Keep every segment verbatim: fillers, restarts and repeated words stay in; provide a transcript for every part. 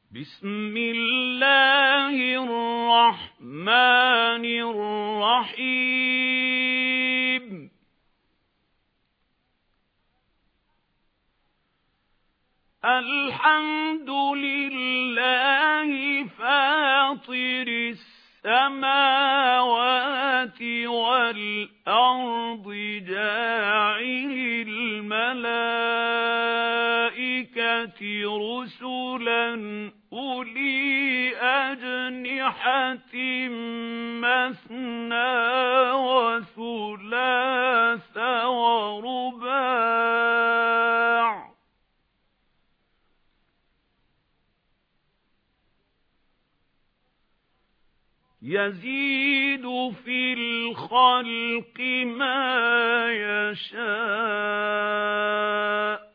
بسم الله الرحمن الرحيم الحمد لله فاطر السماوات والأرض جاعل الملائكة رسلا أولي أجنحة مثنى وثلاث ورباع يزيد في الخلق ما يشاء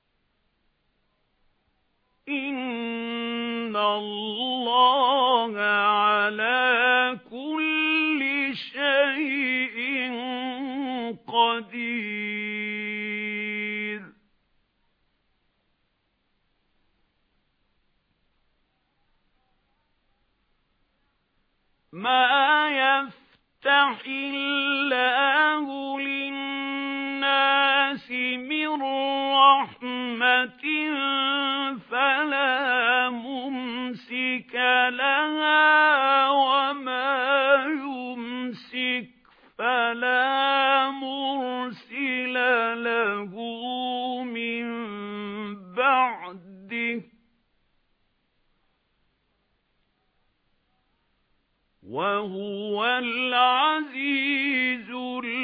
إن الله على كل شيء قدير ما يفتح الله للناس من رحمة فلا ممسك لها وما يمسك فلا مرسل له من بعده وهو العزيز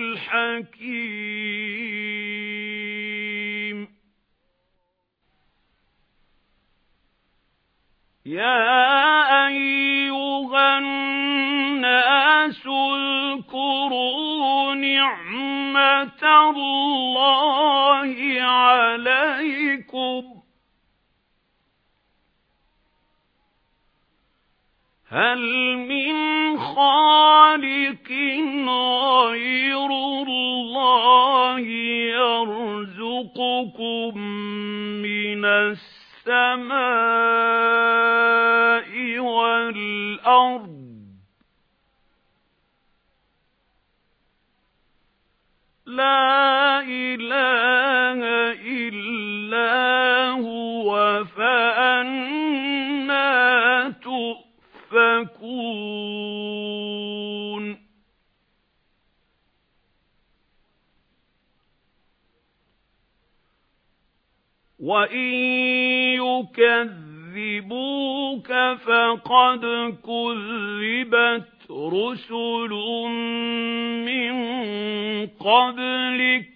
الحكيم يا أيها الناس اذكروا نعمة الله عليكم هل من خالق غير الله يرزقكم من السماء والأرض لا إله إلا هو فأنى تؤفكون وَإِن يُكَذِّبُوكَ فَقَدْ كُذِّبَتْ رُسُلٌ مِّن قَبْلِكَ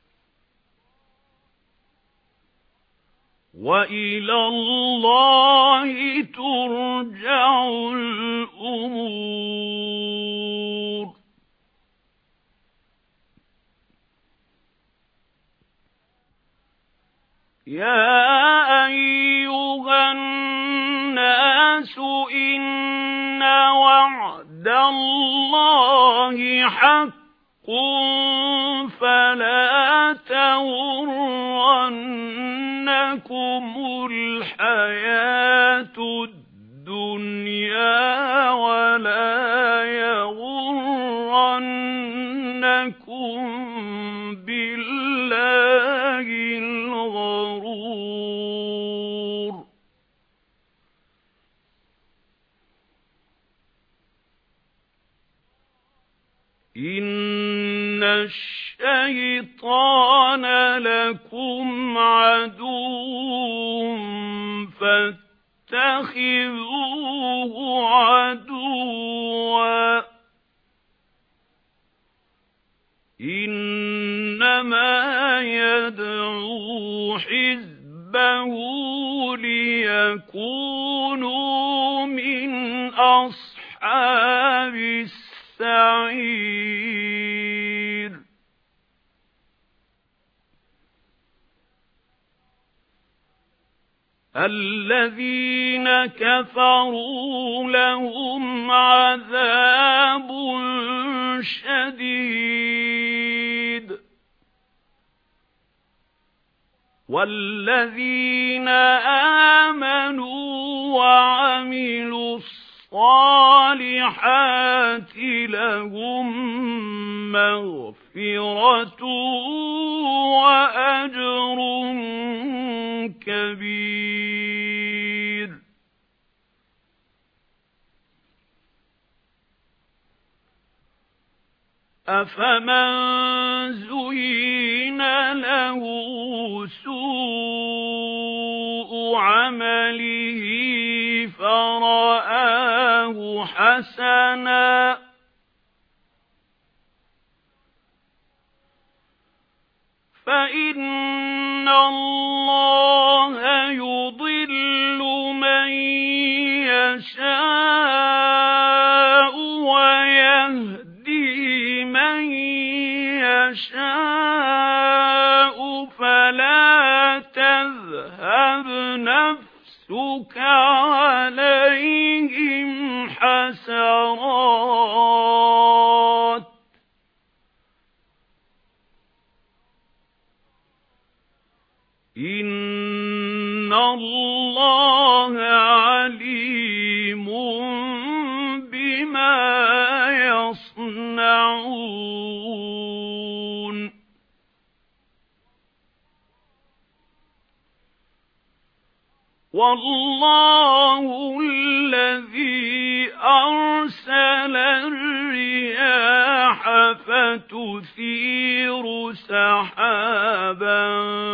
وَإِلَى اللَّهِ تُرْجَعُ الْأُمُورُ يَا أَيُّهَا النَّاسُ إِنَّ وَعْدَ اللَّهِ حَقٌّ فَلَا تَغُرَّنَّكُمُ الْحَيَاةُ الدُّنْيَا وَلَا يَغُرَّنَّكُم بِاللَّهِ الْغَرُورُ إِنَّ الشَّيْطَانَ لَكُمْ عَدُوٌّ فَاتَّخِذُوهُ عَدُوًّا إِنَّمَا يَدْعُو حِزْبَهُ لِيَكُونُوا مِنْ أَصْحَابِ السَّعِيرِ الَّذِينَ كَفَرُوا لَهُمْ عَذَابٌ شَدِيدٌ وَالَّذِينَ آمَنُوا وَعَمِلُوا الصَّالِحَاتِ لَهُم مَّغْفِرَةٌ وَأَجْرٌ كَبِيرٌ. أَفَمَن زُيِّنَ لَهُ سُوءُ عَمَلِهِ فَرَآهُ حَسَنًا فَإِنَّ اللَّهَ يُضِلُّ مَن يَشَاءُ وَيَهْدِي مَن يَشَاءُ فَلَا تَذْهَبْ نَفْسُكَ عَلَيْهِمْ حَسَرَاتٍ إِنَّ اللَّهَ عَلِيمٌ بِمَا يَصْنَعُونَ. وَاللَّهُ الَّذِي أَرْسَلَ الرِّيَاحَ فَتُثِيرُ سَحَابًا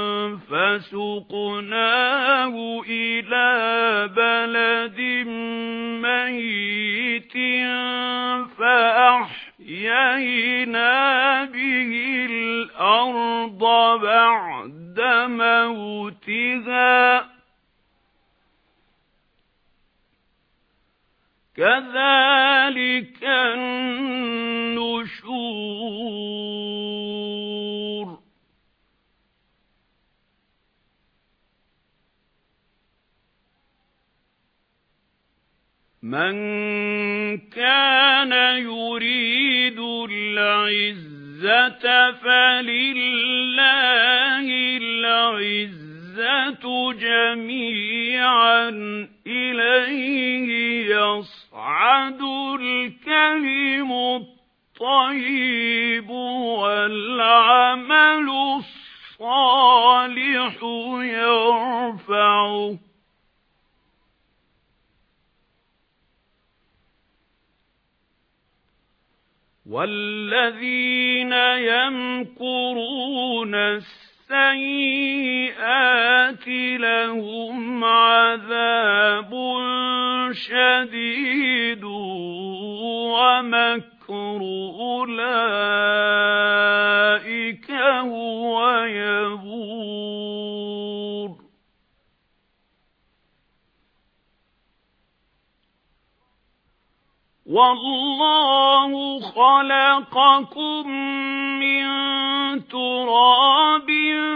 فَسُقْنَاهُ إِلَى بَلَدٍ مَّيِّتٍ فَأَحْيَيْنَا بِهِ الْأَرْضَ بَعْدَ مَوْتِهَا كَذَلِكَ النُّشُورُ. مَنْ كَانَ يُرِيدُ الْعِزَّةَ فَلِلَّهِ الْعِزَّةُ جَمِيعًا إِلَيْهِ يَصْعَدُ الْكَلِمُ الطَّيِّبُ وَالْعَمَلُ الصَّالِحُ يَرْفَعُهُ وَالَّذِينَ يَمْكُرُونَ السَّيِّئَاتِ لَهُمْ عَذَابٌ شَدِيدٌ وَمَكْرُ أُولَئِكَ هُوَ يَبُورُ. وَاللَّهُ خَلَقَكُم مِّن تُرَابٍ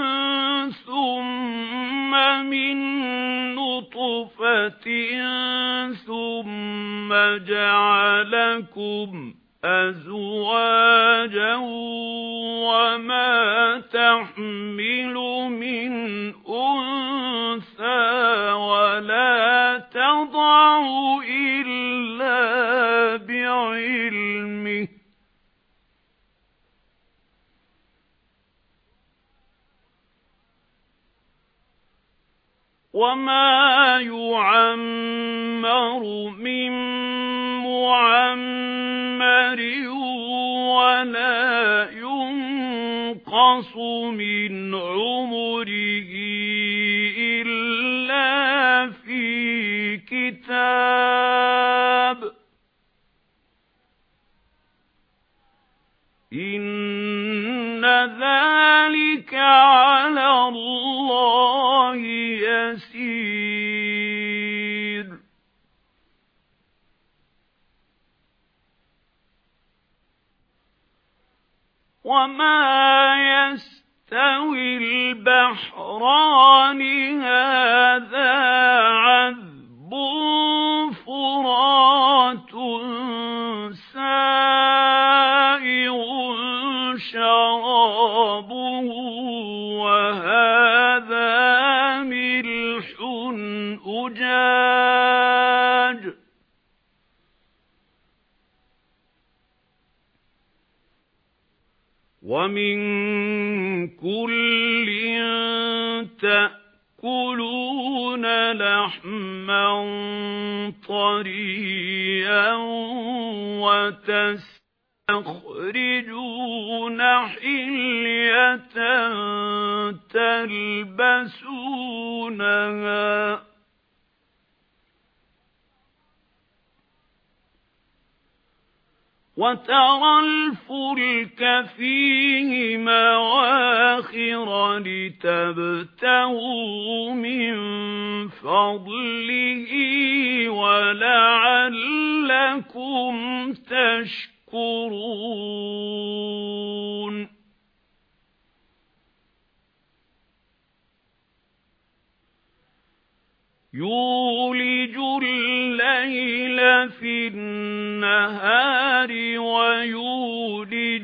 ثُمَّ مِن نُّطْفَةٍ ثُمَّ جَعَلَكُمْ أَزْوَاجًا وَمَا تَحْمِلُ مِنْ أُنثَىٰ وَلَا تَضَعُ إِلَّا بِعِلْمِهِ وَمَا يُعَمَّرُ مِن مُّعَمَّرٍ وَلَا يُنقَصُ مِنْ عُمُرِهِ إِلَّا فِي كِتَابٍ إِنَّ ذَلِكَ عَلَى اللَّهِ يَسِيرٌ. وَمَا يَسْتَوِي الْبَحْرَانِ هَذَا عَذْبٌ فُرَاتٌ سَائِغٌ شَرَابُهُ وَهَذَا وَمِن كُلٍّ تَأْكُلُونَ لَحْمًا طَرِيًّا وَتَسْتَخْرِجُونَ حِلْيَةً تَلْبَسُونَهَا وَتَرَى الْفُلْكَ فِيهِ مَوَاخِرَ لِتَبْتَغُوا مِنْ فَضْلِهِ وَلَعَلَّكُمْ تَشْكُرُونَ يُولِجُ اللَّيْلَ فِي النَّهَارِ وَيُولِجُ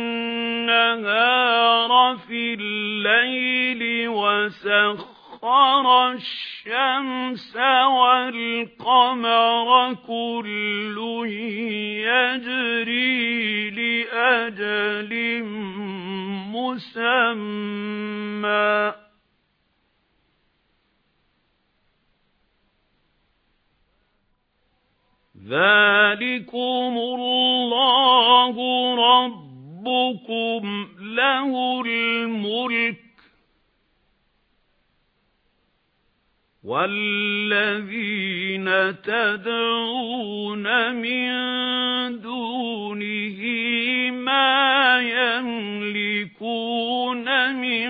النَّهَارَ فِي اللَّيْلِ وَسَخَّرَ الشَّمْسَ وَالْقَمَرَ كُلٌّ يَجْرِي لِأَجَلٍ مُّسَمًّى ذَلِكُمُ اللَّهُ رَبُّكُمْ لَهُ الْمُلْكُ وَالَّذِينَ تَدْعُونَ مِن دُونِهِ مَا يَمْلِكُونَ مِن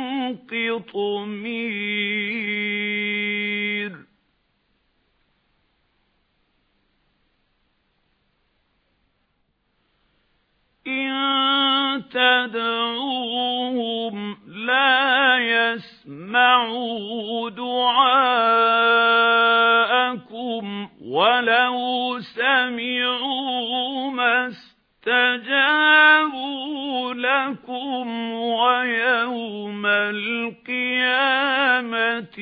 قِطْمِيرٍ إِن تَدْعُوهُمْ لَا يَسْمَعُوا دُعَاءَكُمْ وَلَوْ سَمِعُوا مَا اسْتَجَابُوا لَكُمْ وَيَوْمَ الْقِيَامَةِ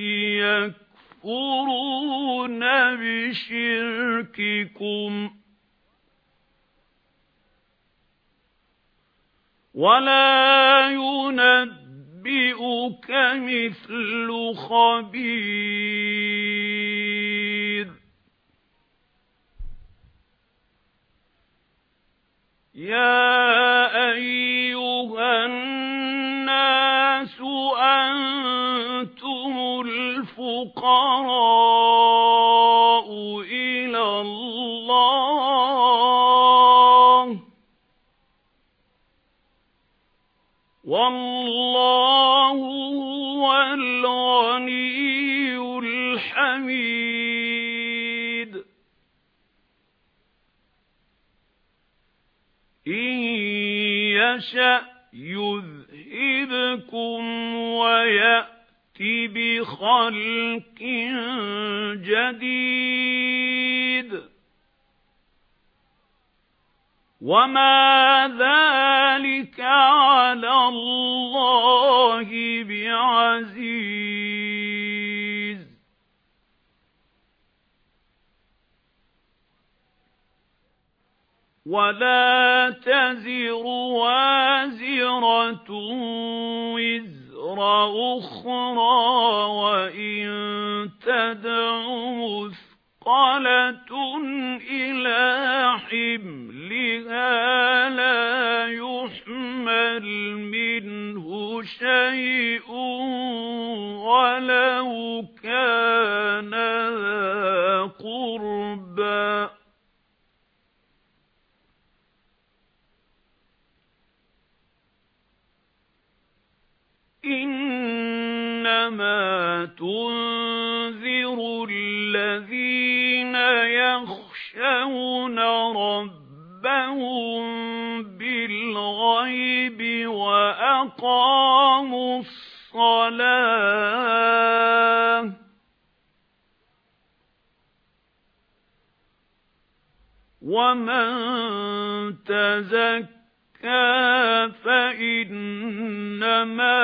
يَكْفُرُونَ بِشِرْكِكُمْ وَلَا يُنَبِّئُكَ مِثْلُ خَبِيرٍ يَا أَيُّهَا النَّاسُ أَنْتُمُ الْفُقَرَاءُ إِلَى اللَّهِ وَاللَّهُ هُوَ الْغَنِيُّ الْحَمِيدُ إِن يَشَأْ يُذْهِبْكُمْ وَيَأْتِ بِخَلْقٍ جَدِيدٍ وَمَا ذَلِكَ عَلَى اللَّهِ بِعَزِيزٍ وَلَا تَزِرُ وَازِرَةٌ وِزْرَ أُخْرَى وَإِن تَدْعُ مُثْقَلَةٌ إِلَى حِمْلِهَا لَا يُحْمَلْ مِنْهُ شَيْءٌ وَلَوْ كَانَ ذَا قُرْبَى إِنَّمَا تُنذِرُ الَّذِينَ يَخْشَوْنَ رَبَّهُم بِالْغَيْبِ وَأَقَامُوا الصَّلَاةَ وَمَن تَزَكَّىٰ فَإِنَّمَا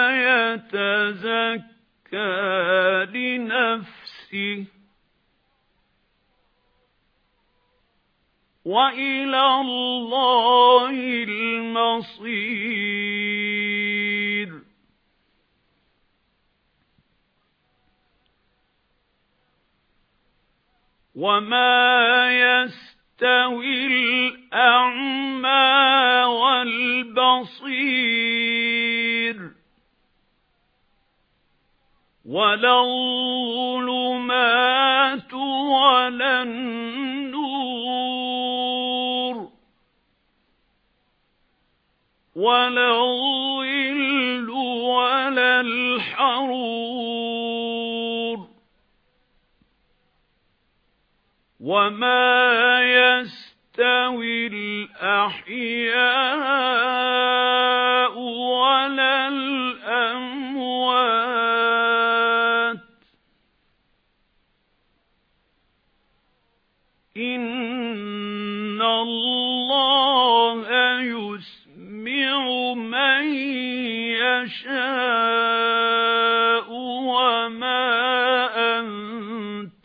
يَتَزَكَّىٰ لِنَفْسِهِ وإلى الله المصير. وما يستوي الأعمى والبصير ولا الظلمات ولا النور ولا الظل ولا الحرور وما يستوي الأحياء ولا الأموات إن الله يسمع من يشاء وما أنت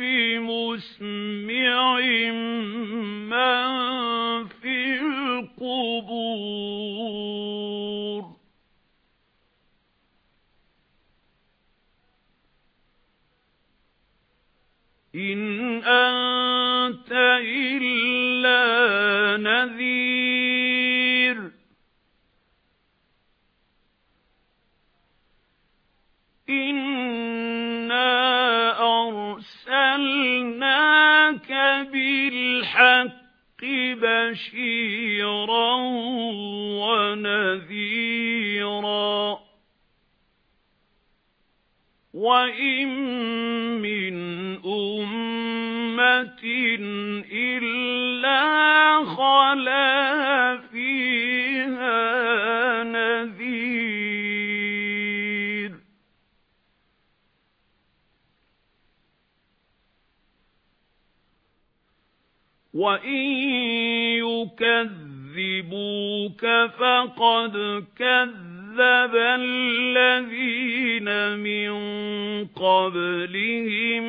بمسمع من في القبور. إن أنت إلا نذير إنا أرسلناك بالحق بشيرا ونذيرا وإن من أمة إلا خلا فيها نذير وإن يكذبوك فقد كذبوا كذب الذين من قبلهم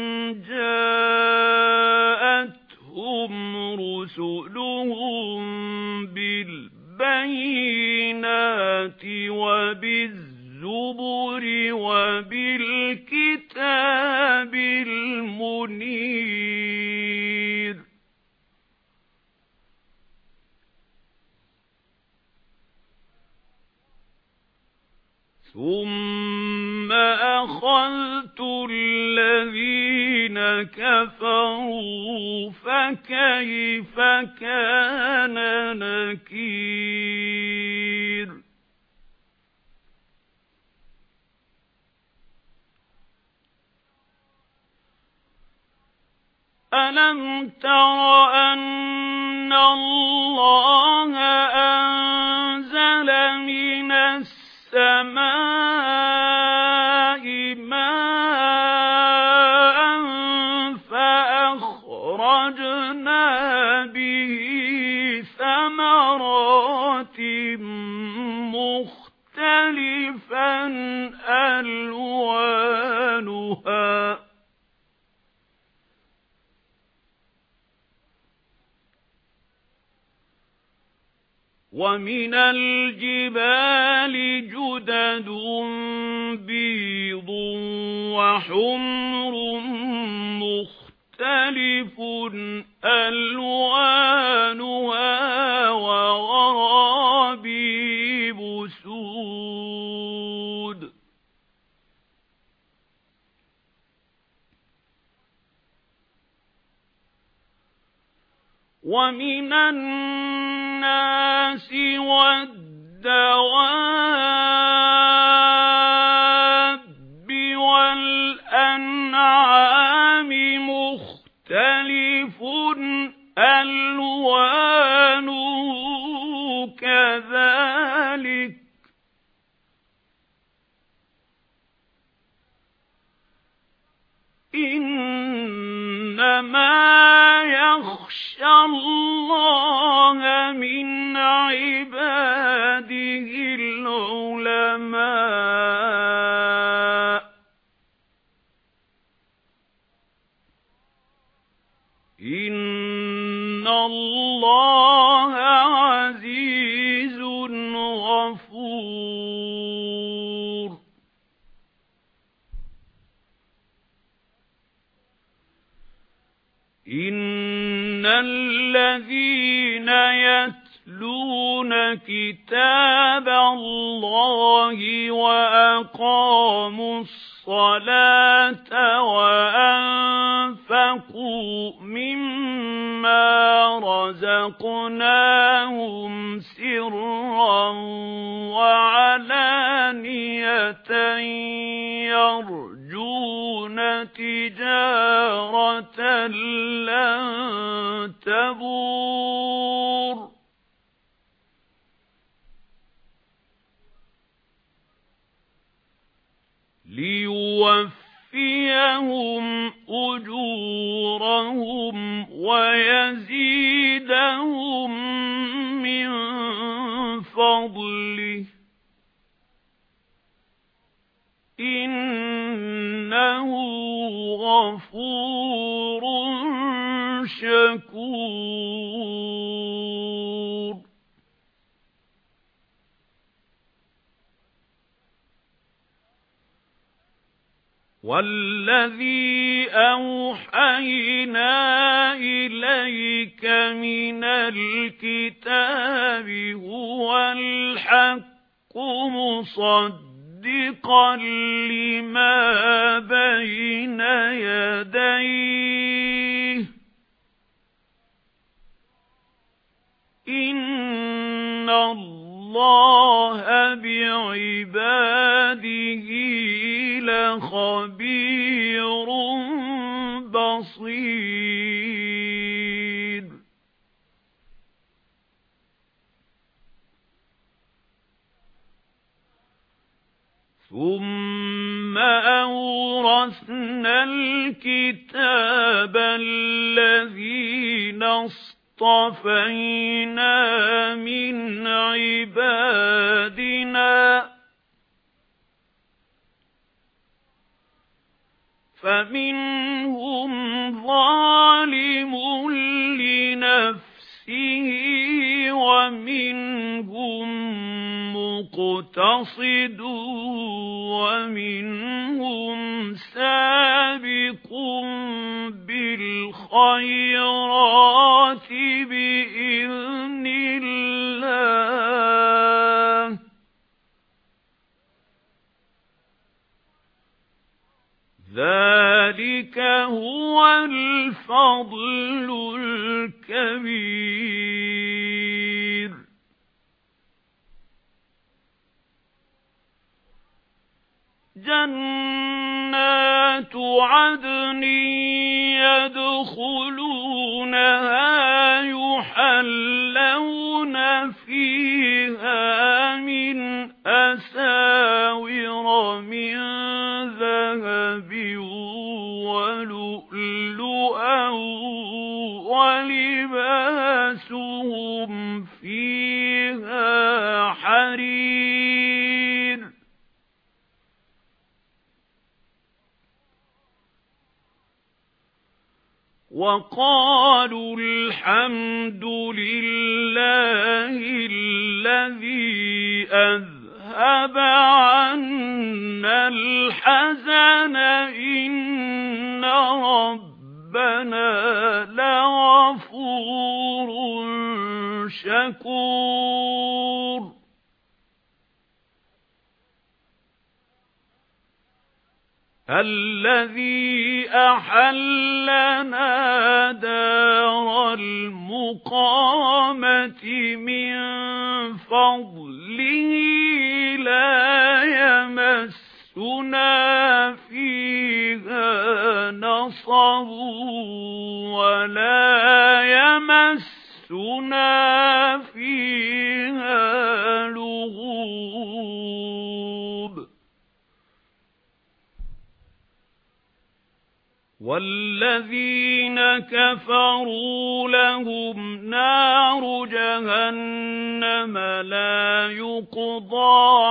جاءتهم رسلهم بالبينات وبالزبر وبالكتاب المنير ثُمَّ أَخَذْتُ الَّذِينَ كَفَرُوا فَكَيْفَ كَانَ نَكِيرِ. أَلَمْ تَرَ أَنَّ اللَّهَ أَنزَلَ مِنَ السَّمَاءِ مَاءً فَأَخْرَجْنَا بِهِ ثَمَرَاتٍ مُخْتَلِفًا أَلْوَانُهَا وَمِنَ الْجِبَالِ جُدَدٌ بِيضٌ وَحُمْرٌ مُخْتَلِفٌ أَلْوَانُهَا وَغَرَابِيبُ سُودٌ وَمِنَ النَّاسِ وَالدَّوَابِّ وَالْأَنْعَامِ مُخْتَلِفٌ أَلْوَانُهُ كَذَلِكَ إِنَّمَا يَخْشَى اللَّهَ مِنْ عِبَادِهِ الْعُلَمَاءُ إِنَّ إِنَّ اللَّهَ عَزِيزٌ غَفُورٌ. إِنَّ الَّذِينَ يَتْلُونَ كِتَابَ اللَّهِ وَأَقَامُوا الصَّلَاةَ وَأَنفَقُوا مِمَّا رَزَقْنَاهُمْ سِرًّا وَعَلَانِيَةً يَرْجُونَ تِجَارَةً لَّن تَبُورَ لِيُوَفِّيَهُمْ أُجُورَهُمْ وَيَزِيدَهُم مِّن فَضْلِهِ إِنَّهُ غَفُورٌ شَكُورٌ. وَالَّذِي أَوْحَيْنَا إِلَيْكَ مِنَ الْكِتَابِ هُوَ الْحَقُّ مُصَدِّقًا لِمَا بَيْنَ يَدَيْهِ إِنَّ اللَّهَ بِعِبَادِهِ لَخَبِيرٌ بَصِيرٌ. ثُمَّ أَوْرَثْنَا الْكِتَابَ الَّذِينَ اصْطَفَيْنَا مِنْ عِبَادِنَا فَمِنْهُمْ ظَالِمٌ لِنَفْسِهِ وَمِنْهُمْ مُقْتَصِدٌ وَمِنْهُمْ سَابِقٌ بِالْخَيْرَاتِ بِإِذْنِ اللَّهِ ذَلِكَ هُوَ الْفَضْلُ الْكَبِيرُ. جَنَّاتُ عَدْنٍ يَدْخُلُونَهَا يُحَلَّوْنَ فِيهَا مِنْ أَسَاوِرَ مِنْ ذَهَبٍ وَلُؤْلُؤًا وَلِبَاسُهُمْ فِيهَا حَرِيرٌ. وَقَالُوا الْحَمْدُ لِلَّهِ الَّذِي أَذْهَبَ عَنَّا الْحَزَنَ إِنَّ رَبَّنَا لَغَفُورٌ شَكُورٌ. الَّذِي أَحَلَّنَا دَارَ الْمُقَامَةِ مِنْ فَضْلِهِ لَا يَمَسُّنَا فِيهَا نَصَبٌ وَلَا يَمَسُّنَا فِيهَا لُغُوبٌ. وَالَّذِينَ كَفَرُوا لَهُمْ نَارُ جَهَنَّمَ لَا يُقْضَى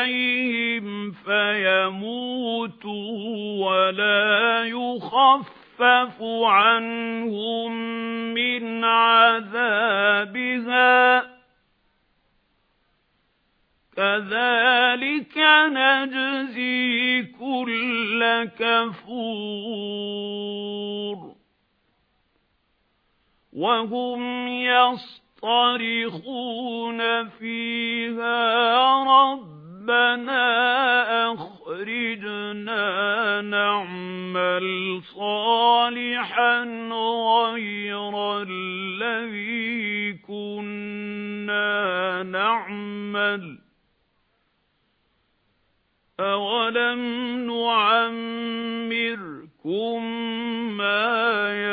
عَلَيْهِمْ فَيَمُوتُوا وَلَا يُخَفَّفُ يُخَفَّفُ عَنْهُم مِّنْ عَذَابِهَا كَذَلِكَ نَجْزِي كُلَّ كَفُورٍ وَهُمْ يَصْطَرِخُونَ فِيهَا رَبَّنَا أَخْرِجْنَا نَعْمَلْ صَالِحًا غَيْرَ الَّذِي كُنَّا نَعْمَلُ أَوَلَمْ نُعَمِّرْكُم مَّا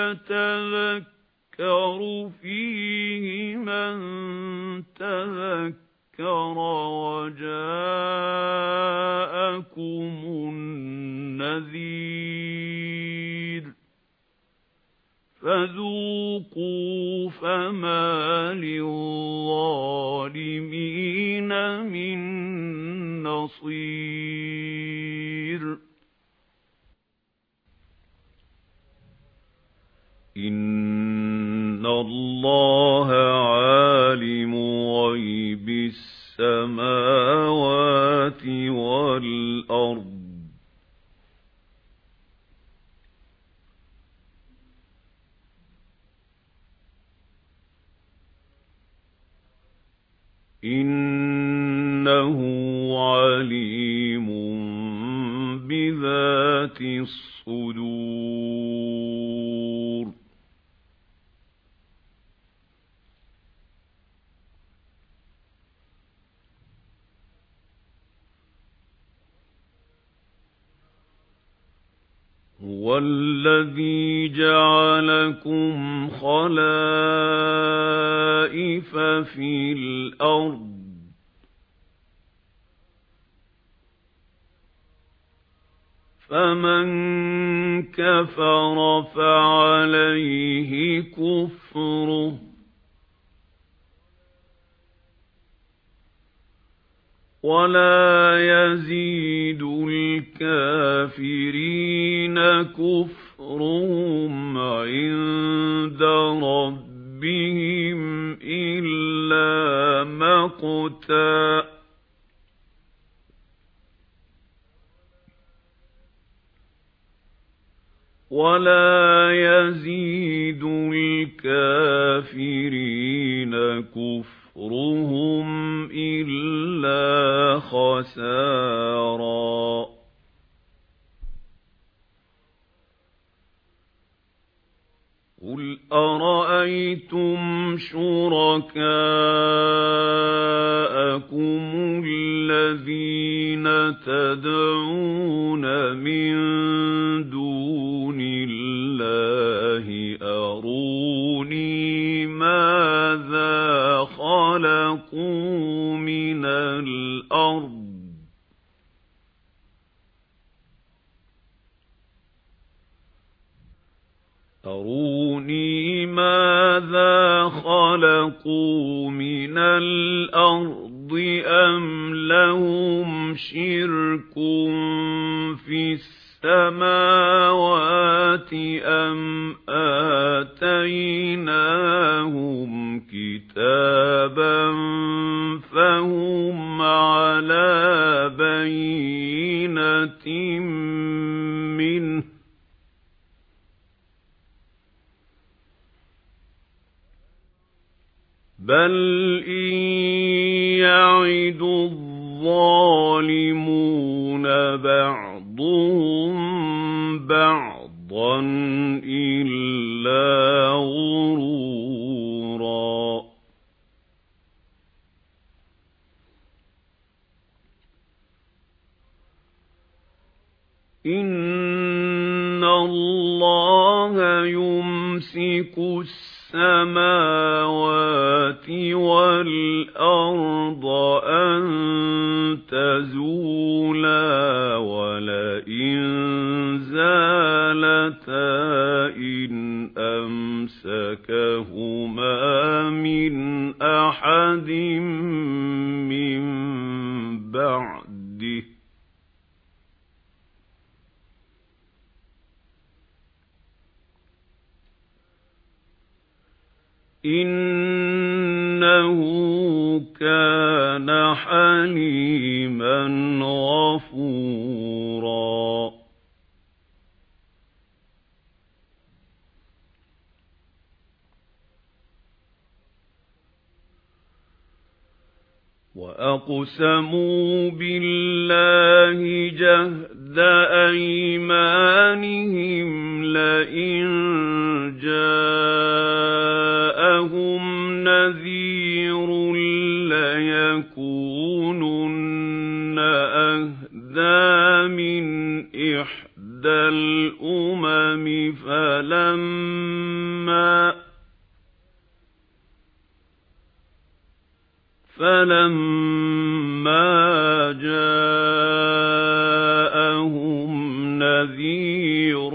يَتَذَكَّرُ فِيهِ مَن تَذَكَّرَ وَجَاءَكُمُ النَّذِيرُ فَذُوقُوا فَمَا لِلظَّالِمِينَ مِن نَّصِيرٍ إِنَّ اللَّهَ عَالِمُ غَيْبِ السَّمَاوَاتِ وَالْأَرْضِ إِنَّهُ عَلِيمٌ بِذَاتِ الصُّدُورِ هُوَ الَّذِي جَعَلَكُمْ خَلَائِفَ فِي الْأَرْضِ فَمَن كَفَرَ فَعَلَيْهِ كُفْرُهُ وَلَا يَزِيدُ الْكَافِرِينَ كُفْرُهُمْ عِندَ رَبِّهِمْ إِلَّا مَقْتًا وَلَا يَزِيدُ الْكَافِرِينَ كُفْرُهُمْ إِلَّا خَسَارًا قُلْ أَرَأَيْتُمْ شُرَكَاءَكُمُ الَّذِينَ تَدْعُونَ مِن دُونِ اللَّهِ أَرُونِي مَاذَا خَلَقُوا مِنَ الْأَرْضِ أروني ماذا خلقوا من الأرض أم لهم شرك في السماوات أم آتيناهم كتابا فهم على بينة منه بل إن يعد الظالمون بعضهم بعضا إلا غرورا إن الله يمسك السماوات والأرض أن تزولا ولئن زالتا إن أمسكهما من أحد من بعده ۚ إِنَّهُ كَانَ حَلِيمًا غَفُورًا. وَأَقْسَمُوا بِاللَّهِ جَهْدَ أَيْمَانِهِمْ لَئِن جَاءَهُمْ نَذِيرٌ لَّيَكُونُنَّ أَهْدَىٰ مِنْ إِحْدَى الْأُمَمِ فَلَمَّا فَلَمَّا جَاءَهُمْ نَذِيرٌ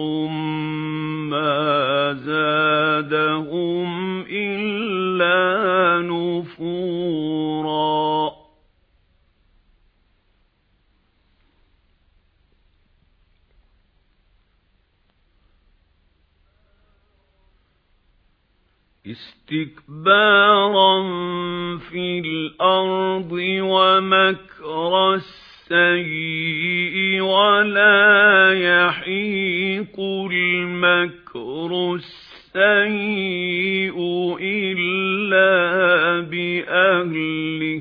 مَا زَادَهُمْ إِلَّا نُفُورًا. اسْتِكْبَارًا فِي الْأَرْضِ وَمَكْرَ السَّيِّئِ وَلَا يَحِيقُ الْمَكْرُ السَّيِّئُ إِلَّا بِأَهْلِهِ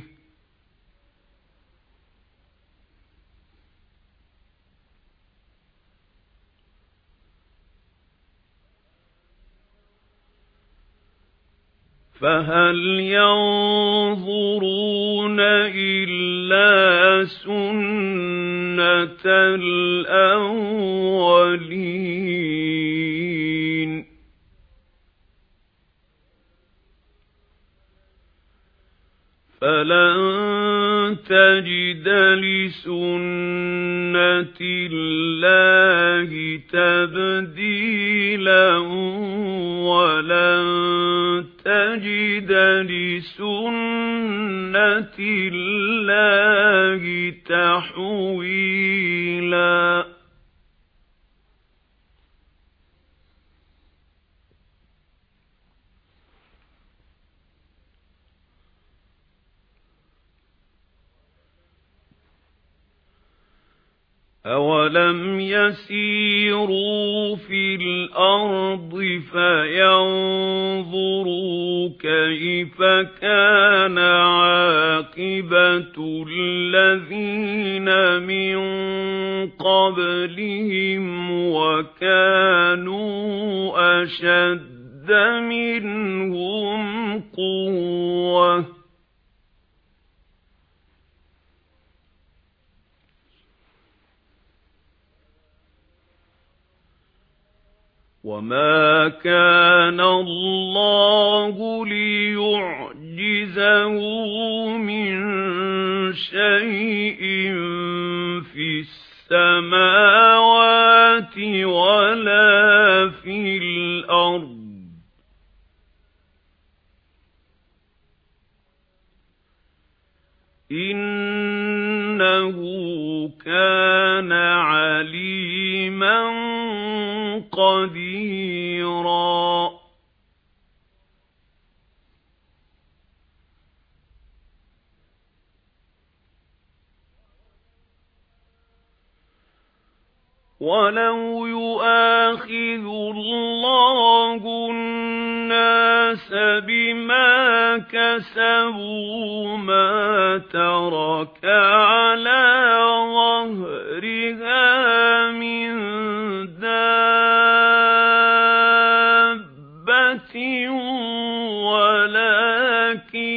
فَهَلْ يَنظُرُونَ إِلَّا سُنَّتَ الْأَوَّلِينَ فَلَن تَجِدَ لِسُنَّةِ اللَّهِ تَبْدِيلًا وَلَن تَجِدَ لِسُنَّةِ اللَّهِ تَحْوِيلًا. أَوَلَمْ يَسِيرُوا فِي الْأَرْضِ فَيَنظُرُوا كَيْفَ كَانَ عَاقِبَةُ الَّذِينَ مِن قَبْلِهِمْ وَكَانُوا أَشَدَّ مِنْهُمْ قُوَّةً وَمَا كَانَ اللَّهُ لِيُعْجِزَهُ مِنْ شَيْءٍ فِي السَّمَاوَاتِ وَلَا فِي الْأَرْضِ إِنَّهُ كَانَ عَلِيمًا قَدِيرًا. وَلَوْ يُؤَاخِذُ اللَّهُ النَّاسَ بِمَا كَسَبُوا مَا تَرَكَ عَلَى ظَهْرِهَا مِن دَابَّةٍ وَلَكِن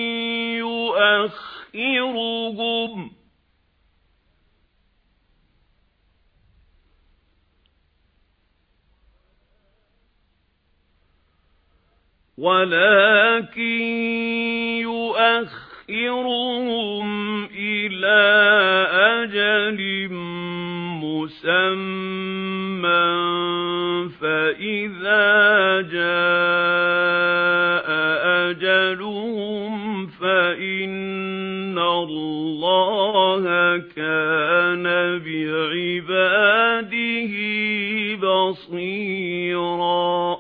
يُؤَخِّرُهُمْ ولكن يؤخرهم إلى أجل مسمى فإذا جاء أجلهم فإن الله كان بعباده بصيرا.